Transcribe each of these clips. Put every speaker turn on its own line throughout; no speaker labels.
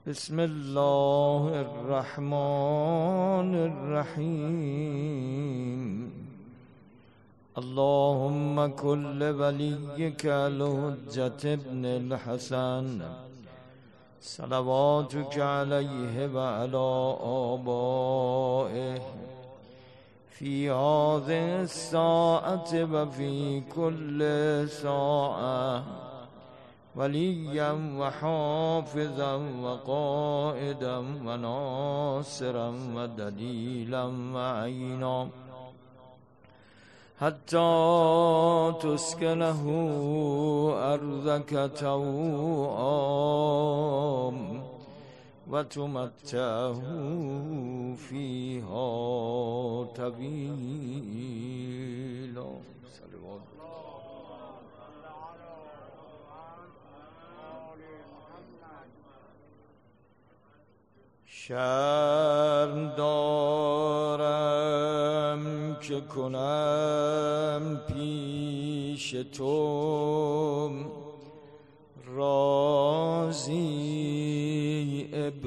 بسم الله الرحمن الرحیم. اللهم كل وليك الحجة ابن الحسن صلواتك عليه وعلى آبائه في هذه الساعة وفي كل ساعة وليا وحافظا وقائدا وناصرا ودليلا وعينا حتى تسكنه أرضك طوعا وتمتعه فيها طويلا. شرم دارم که کنم پیش تو رازی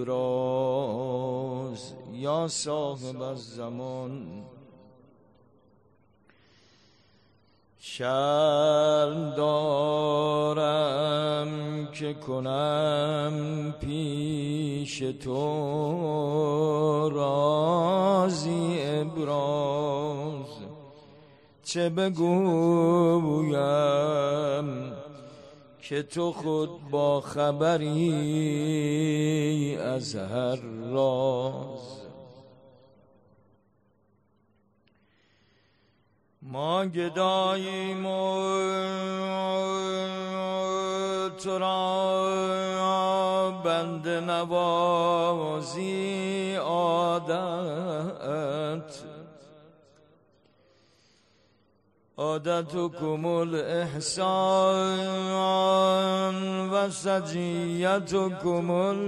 ابراز یا صاحب الزمان. شرم دارم که کنم پیش تو رازی ابراز، چه بگویم که تو خود با خبری از هر راز. ما گداییم و تو را بنده نوازی عادتكم الإحسان و سجیتكم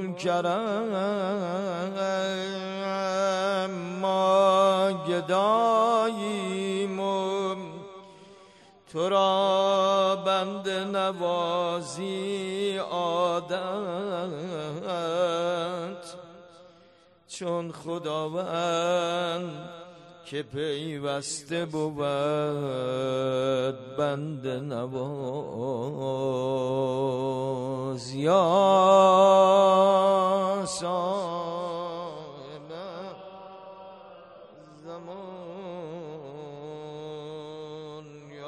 الکرم. ما گداییم و تو را بنده نوازی عادت، چون خداوند که پیوسته بود بنده نواز. یا صاحب زمان،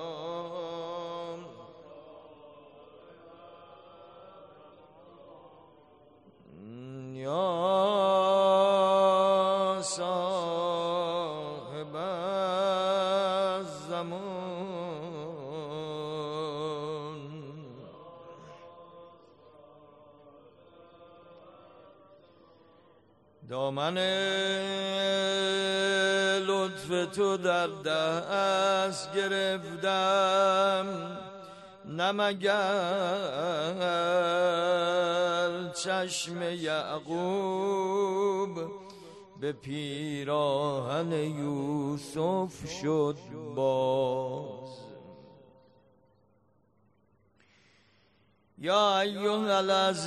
یا صاحب الزمان. دامن لطف تو در دست گرفتم، نه مگر چشم یعقوب به پیراهن یوسف شد باز. یا ایها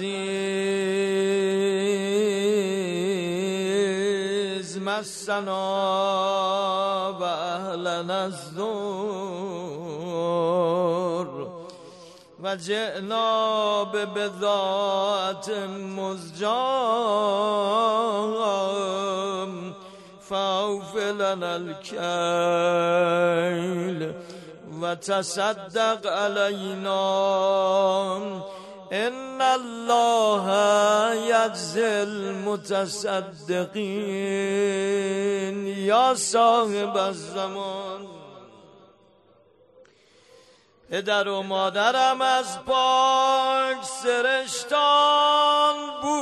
العزیز مسنا و اهلنا الضر و جئنا ببضاعة مزجاة فاوف لنا الكيل و تصدق علینا ان الله یجزی المتصدقین. یا صاحب الزمان. پدر و مادرم از پاک سرشتان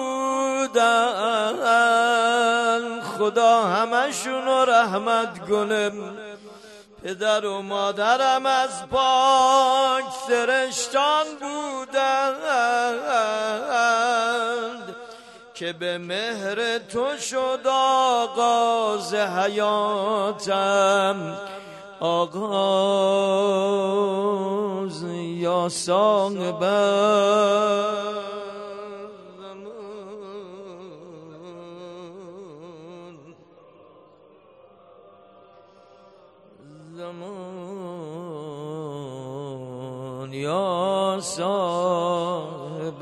بودن، خدا همشونو رحمت کنه. پدر و مادرم از پاک سرشتان بودند که به مهر تو شد آغاز حیاتم. آغاز یا صاحب زمان. زمان یا صاحب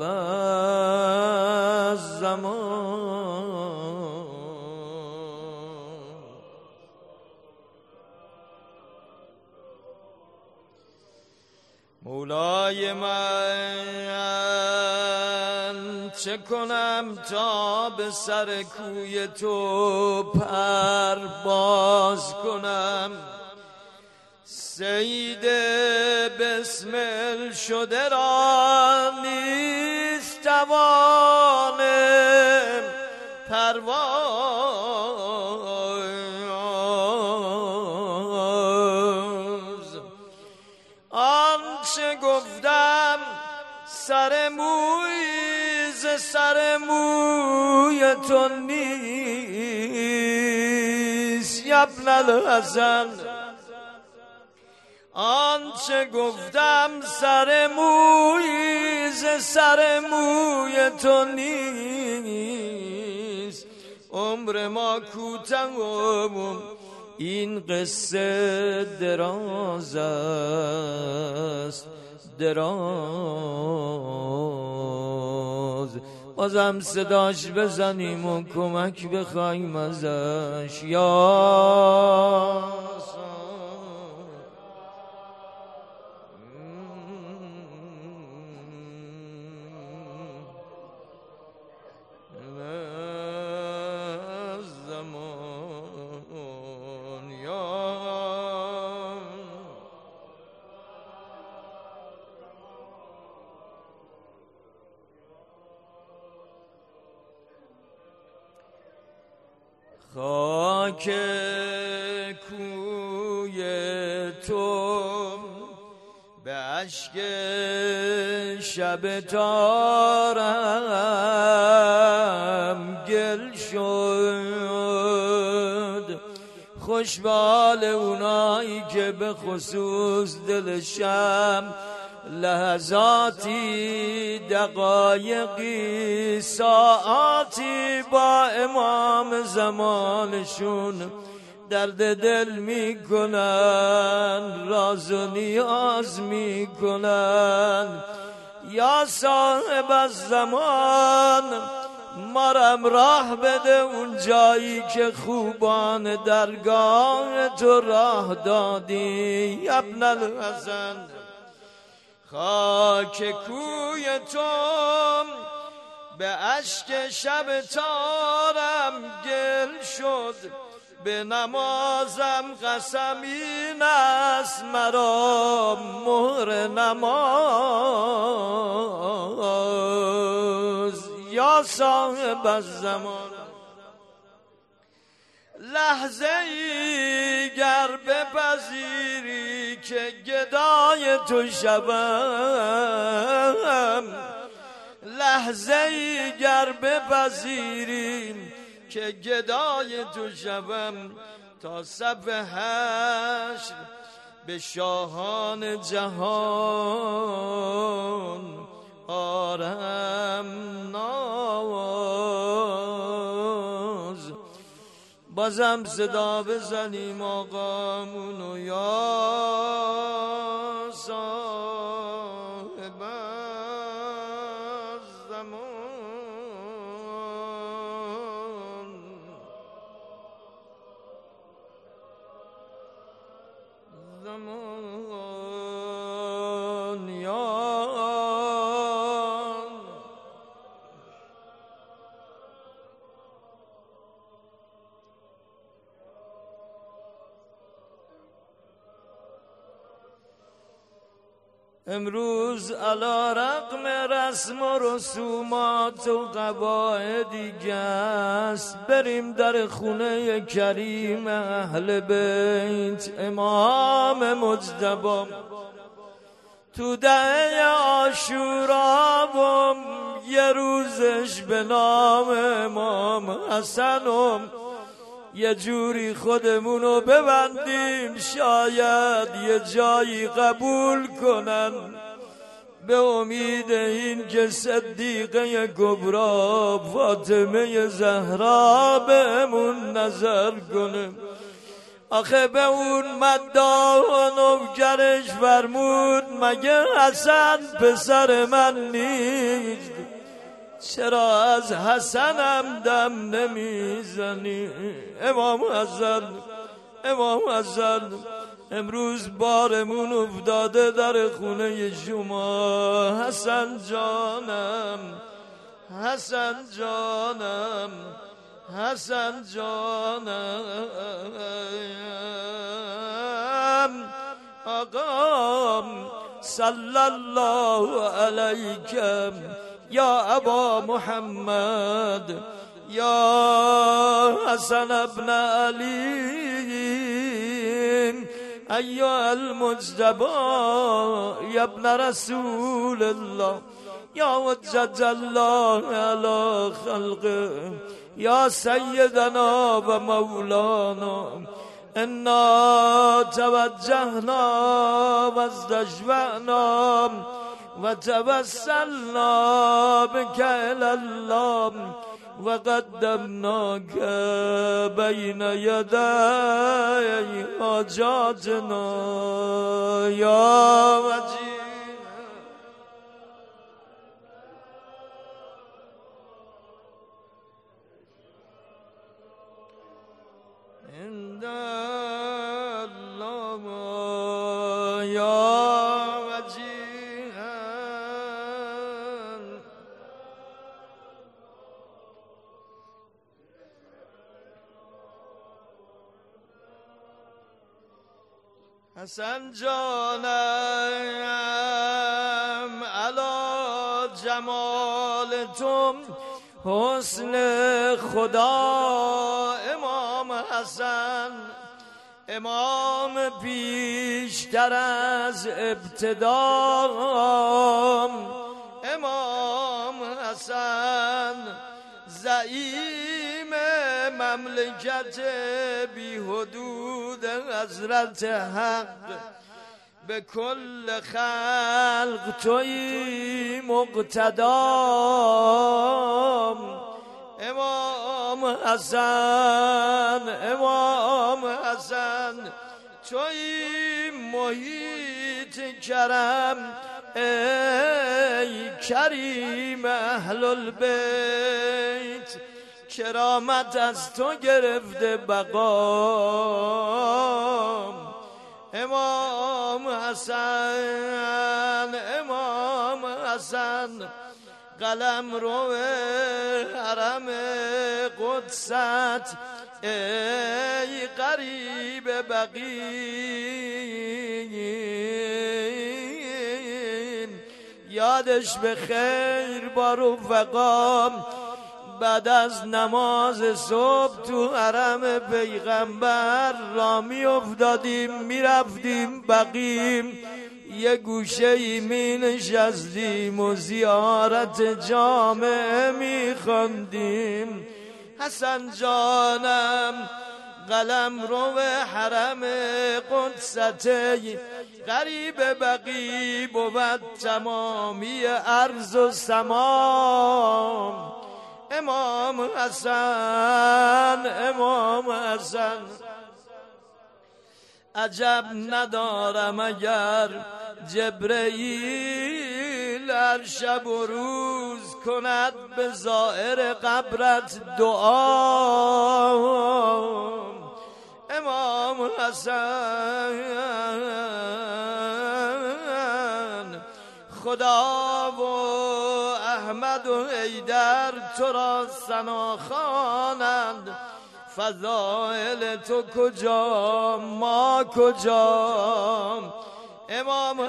الزمان مولای من چه کنم تا به سر کوی تو پرواز کنم سید بسمل شده را نیست توان پرواز آنچه گفتم سر موی ز سر موی تو نیست ابن الحسن آنچه گفتم سر موی ز سر موی تو نیست عمر ما کوتاه این قصه دراز است دراز بازم صداش بزنیم و کمک بخوایم ازش یا خاک کوی تو به اشک شب تارم گل شد خوشبال اونایی که به خصوص دلشم لحظاتی دقایقی ساعاتی با امام زمانشون درد دل میکنن راز و نیاز میکنن یا صاحب الزمان مرم راه بده اون جایی که خوبان درگاه تو راه دادی ابن الحسن خاک کوی تو به اشک شب تارم گل شد به نمازم قسم این است مرا مهر نماز یا صاحب الزمان لحظه ای گر بپذیری که گدای تو شوم لحظه ای گر بپذیری که گدای تو شوم تا صف حشر به شاهان جهان آرم ناز بازم صدا بزنیم آقامونو یا صاحب الزمان یا امروز علی رغم رسم و رسومات و قواعدی که است بریم در خونه کریم اهل بیت امام مجتبی تو دهه عاشورا و یه روزش به نام امام حسن یه جوری خودمونو ببندیم شاید یه جایی قبول کنن به امید این که صدیقه کبری فاطمه زهرا بهمون نظر کنه آخه به اون مداح و نوکرش فرمود مگه حسن پسر من نیست؟ چرا از حسنم دم نمیزنی؟ امام حسن امروز بارمون افتاده در خونه شما. حسن جانم آقام صلی الله علیکم یا ابا محمد یا حسن ابن علی ایها المجتبی یا ابن رسول الله یا حجت الله علی خلقه یا سیدنا و مولانا انا توجهنا و استشفعنا و توسلنا بک الی الله و قدمناک بین یدی حاجاتنا یا وجیه. حسن جانم علی جمالتم حسن خدا. امام حسن امام پیشتر از ابتدا. امام حسن زعیم مملکت بی حدود حضرت حق. به کل خلق توی مقتدا. امام حسن توی محیط کرم. ای کریم اهل البیت کرامت از تو گرفته بقام. امام حسن قلم رو حرم قدست. ای قریب بقی یادش به خیر با رفقام. بعد از نماز صبح تو حرم پیغمبر را می افتادیم می رفتیم بقیم. یه گوشه می نشستیم و زیارت جامع می خواندیم. حسن جانم قلم رو حرم قدسته. غریب بقی بود تمامی ارض و سما. امام حسن عجب ندارم اگر جبرئیل هر شب و روز کند به زائر قبرت دعا. امام حسن خدا و احمد و حیدر تو را ثنا خوانند. فضائل تو کجا ما کجا. امام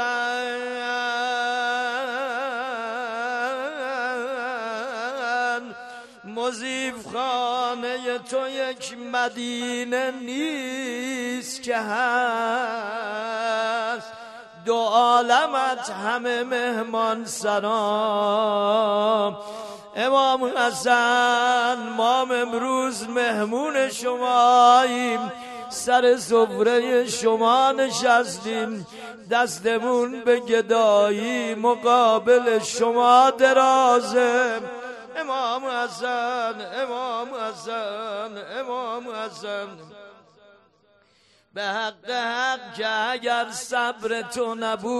حسن مضیف خانه تو یک مدینه نیست که هست. دو عالمت همه مهمان سرام. امام حسن ما امروز مهمون شماییم. سر سفره شما نشستیم. دستمون به گدایی مقابل شما درازه. امام حسن به حق که اگر صبر تو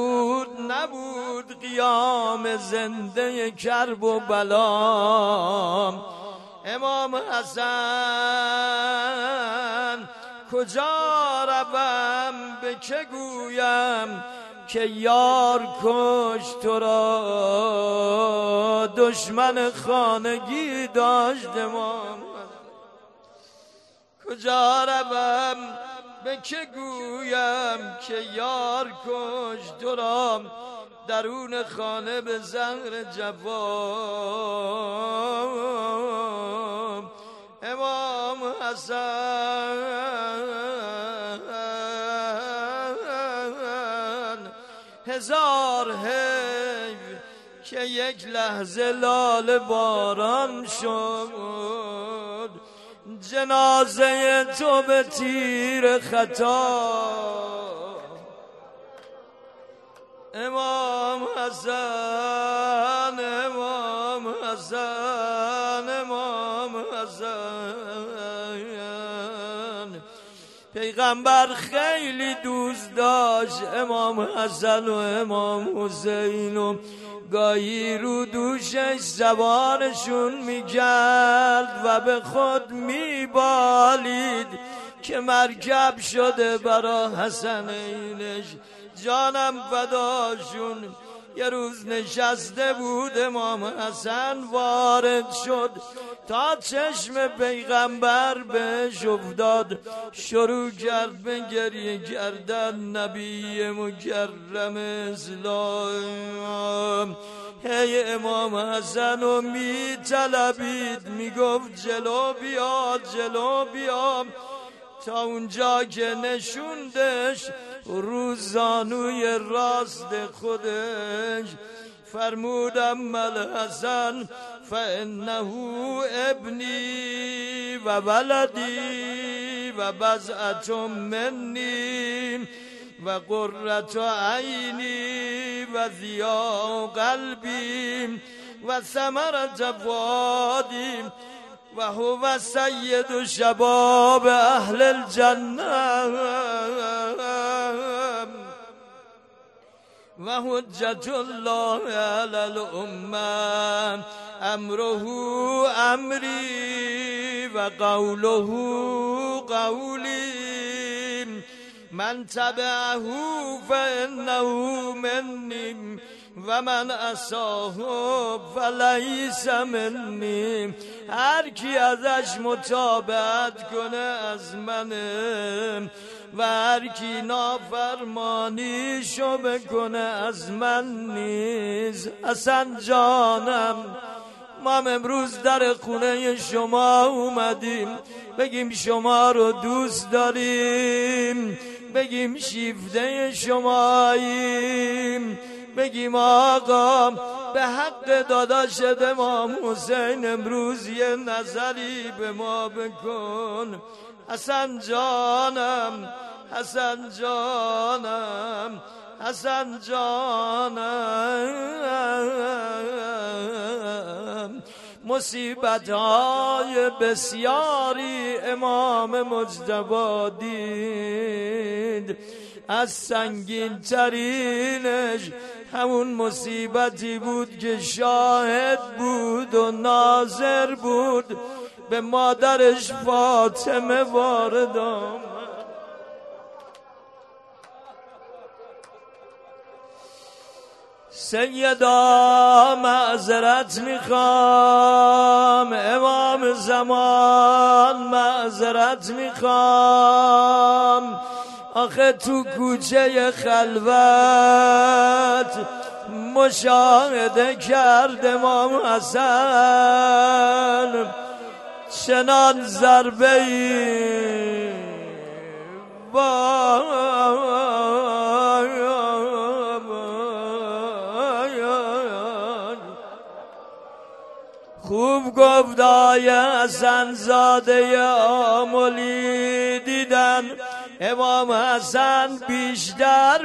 نبود قیام زنده کرب و بلا. امام حسن کجا روم به که گویم که یار کشت تو را دشمن خانگی داشت. امام کجا روم به که گویم که یار کشت تو را درون خانه به زهر جواب. امام حسن هزار حیف که یک لحظه لاله باران شد، جنازه تو به تیر خطا. امام حسن امام حسن امام حسن پیغمبر خیلی دوست داشت امام حسن و امام حسین و گاهی رو دوشش زبانشون میکرد و به خود میبالید که مرکب شده برا حسنینش. جانم فداشون. یه روز نشسته بود امام حسن وارد شد تا چشم پیغمبر بهش افتاد، شروع کرد به گریه کردن. نبی مکرم اسلام هی امام حسن رو می طلبید، می گفت جلو بیا جلو بیا، تا اونجا که نشوندش رو زانوی راست خودش. فرمودم الحسن فانه ابنی و ولدی و بضعة منی و قرة عینی و ضیاء قلبی و ثمرة فؤادی و هو سید شباب اهل الجنه و حجت الله علی الامه. امره امری و قوله قولی. من تبعه فانه منی و من عصاه فلیس منی. هر کی ازش متابعت کنه از منه و هر کی نافرمانیشو بکنه از من نیست. حسن جانم ما امروز در خونه شما اومدیم بگیم شما رو دوست داریم، بگیم شیفته شماییم، بگیم آقا به حق داداش امام حسین امروز یه نظری به ما بکن. حسن جانم حسن جانم حسن جانم. مصیبت‌های بسیاری امام مجتبی دید، از سنگین ترینش همون مصیبتی بود که شاهد بود و ناظر بود به مادرش فاطمه وارد آمد. سیدا معذرت میخوام، امام زمان معذرت میخوام، آخه تو کوچه خلوت مشاهده کرد امام حسن چنان ضربه‌ای خوب گفت آیه حسن زاده آملی دیدن امام حسن بیشتر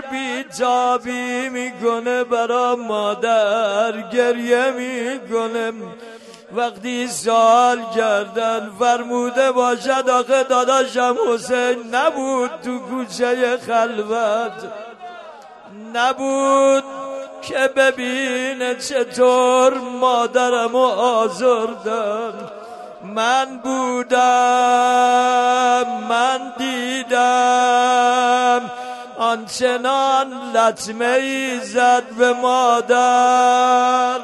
بیتابی میکنه برا مادر گریه میکنه وقتی سوال کردن فرموده باشد آخه داداشم حسین نبود تو کوچه خلوت، نبود که ببینه چطور مادرمو آزردن. من بودم، من دیدم آنچنان لطمه ای زد به مادر.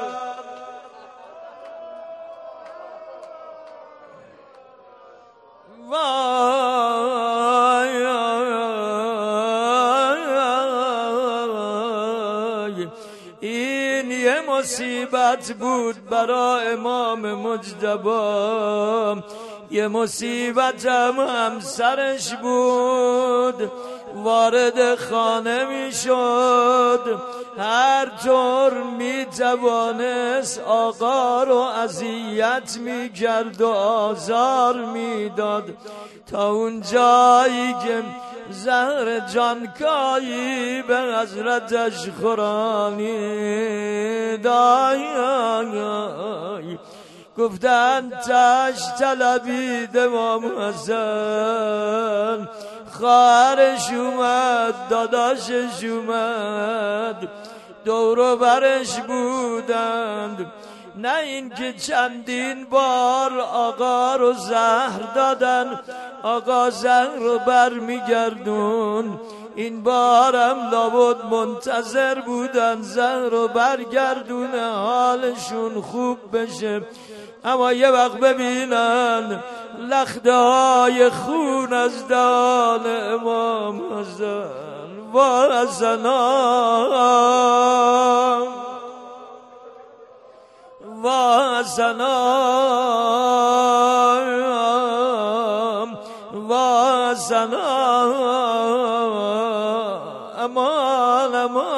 وای این یه مصیبت بود برای امام مجتبی، یه مصیبت هم سرش بود. وارد خانه می شد، هر طور می توانست آقا رو اذیت می کرد و آزار می داد، تا اون جایی که زهر جانکایی به حضرتش خورانید. گفتن تش طلبید امام حسن، خواهرش اومد، داداشش اومد، دور و برش بودند. نه این که چندین بار آقا رو زهر دادن، آقا زهر رو بر میگردون، این بارم لابد منتظر بودن زهر رو برگردونه حالشون خوب بشه. اما یه وقت ببینن لخته های خون از دان امام حسن و حسنان و حسنان و حسنان، امان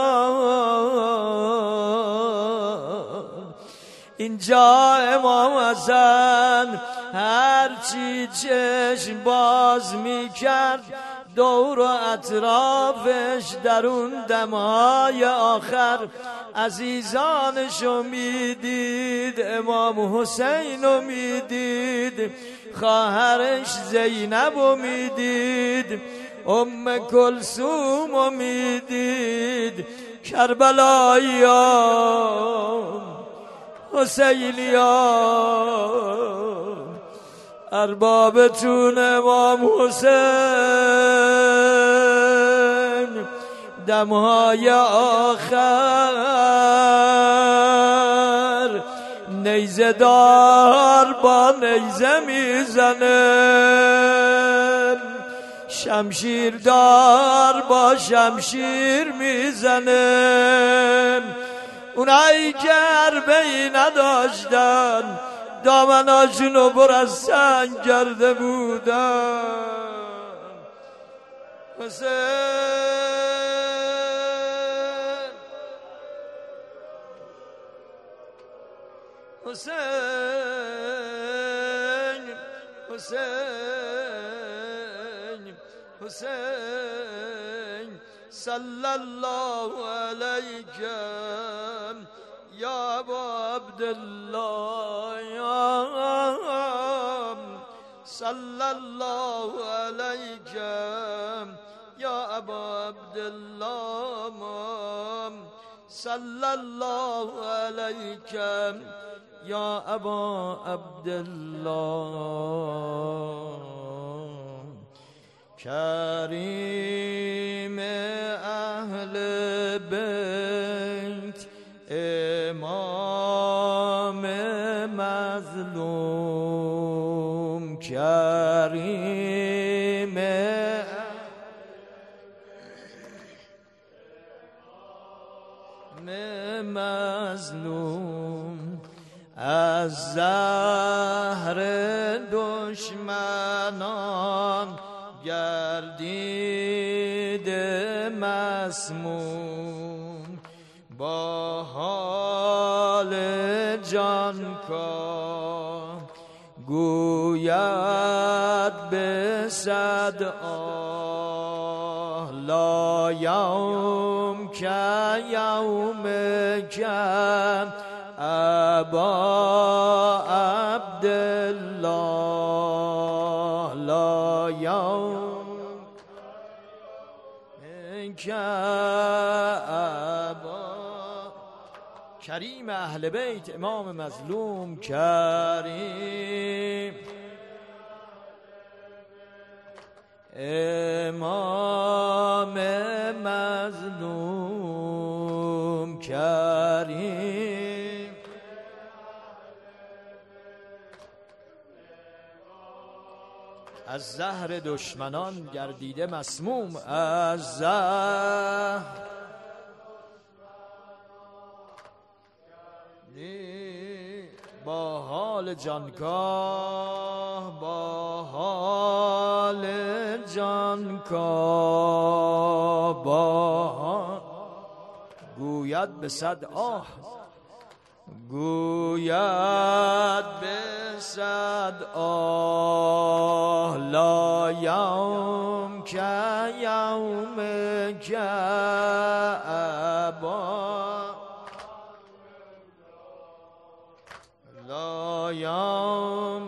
امان. اینجا امام حسن هرچی چشم باز می کرد دور و اطرافش در اون دمهای آخر عزیزانشو می دید، امام حسینو می دید، خواهرش زینبو می دید، ام کلثومو می دید، کربلاییان، حسینیان، اربابتون امام حسین دمهای آخر نیزه دار با نیزه میزنه، شمشیر دار با شمشیر میزنه. اونایی که حربه‌ای نداشتن دامناشونو پر از سنگ کرده بودن. حسین حسین حسین حسین صلی الله علیک یا ابا عبدالله، یا صلی الله علیک یا ابا عبدالله، صلی الله علیک یا ابا عبدالله. کریم اهل بیت امام مظلوم، کریم مظلوم، از زهر دشمنان گردید مسموم، با حال جانکاه گوید به صد آه، لا یوم که یوم که ابا الله لا یوم ابا. کریم اهل بیت امام مظلوم کریم امام مظلوم کریم از زهر دشمنان گردیده مسموم، از زهر با حال جانکاه، با حال جانکاه، با حال گوید به صد آه، گوید به صد آه لا یوم که یوم که ابا، لا یوم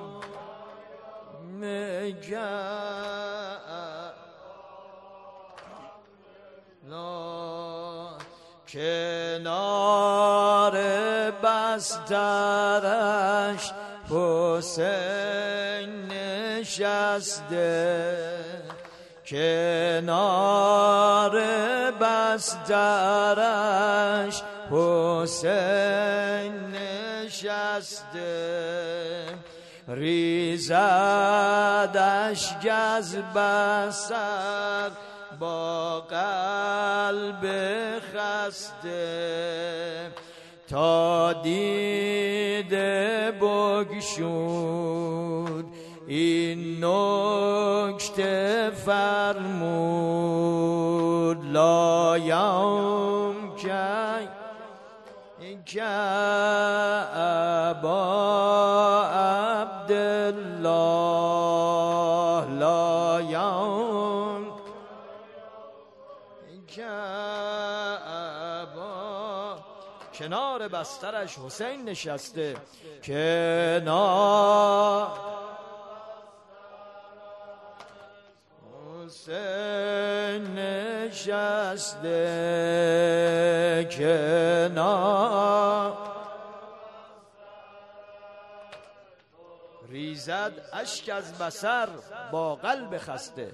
که لا کنار بسترش حسین نشسته، کنار بسترش حسین نشسته، ریزدش گز بسر با قلب خسته، تا دیده بگشود این نکته فرمود لا یوم که ابا عبدالله لا یوم که ابا، کنار بسترش حسین نشسته، کنار حسین نشسته، کنار ریزد اشک از بصر با قلب خسته،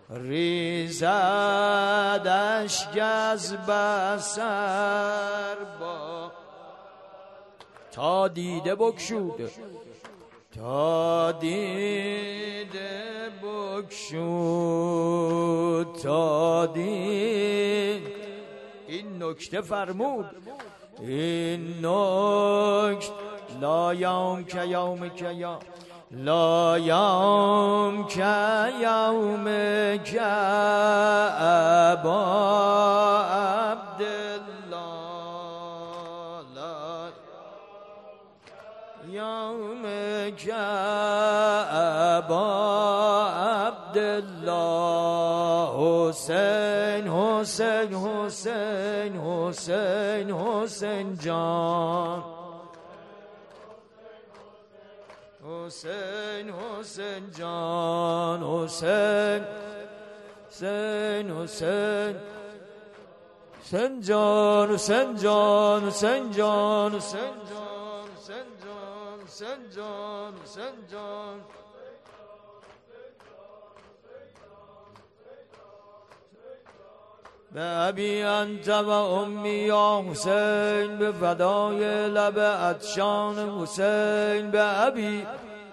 ریزد اشک از بصر با تا دیده بگشود، تا دیده بگشود، تا دید این نکته فرمود، این نکته لا یوم که یوم که یا لا یوم که یوم که ابا عبدالله، لا یوم که ابا عبدالله، حسین حسین حسین حسین حسین جان، حسین حسین جان، حسین حسین حسین حسین جان، حسین جان، حسین جان، حسین جان، حسین جان، حسین جان، حسین جان، به ابی انت و امی یا حسین، به فدای لب عطشان حسین، به ابی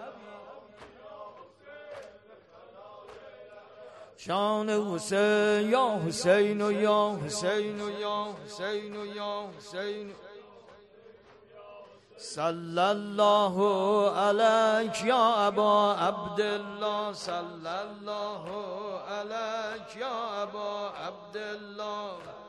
شان حسین، یا حسین و یا حسین و یا حسین و یا حسین، صلی الله علیک یا ابا عبدالله، صلی الله علیک یا ابا عبدالله.